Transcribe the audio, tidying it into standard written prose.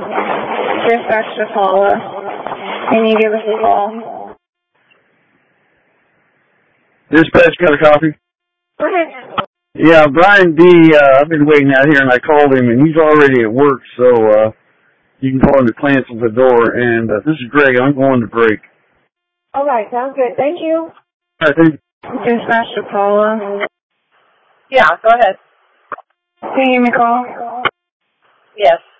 Dispatch to Paula. Can you give us a call? Dispatch, got a copy? Okay. Yeah, Brian D., I've been waiting out here, and I called him, and he's already at work, so you can call him to cancel the door. And this is Greg. I'm going to break. All right, sounds good. Thank you. All right, thank you. Dispatch to Paula. Yeah, go ahead. Can you give me a call? Yes.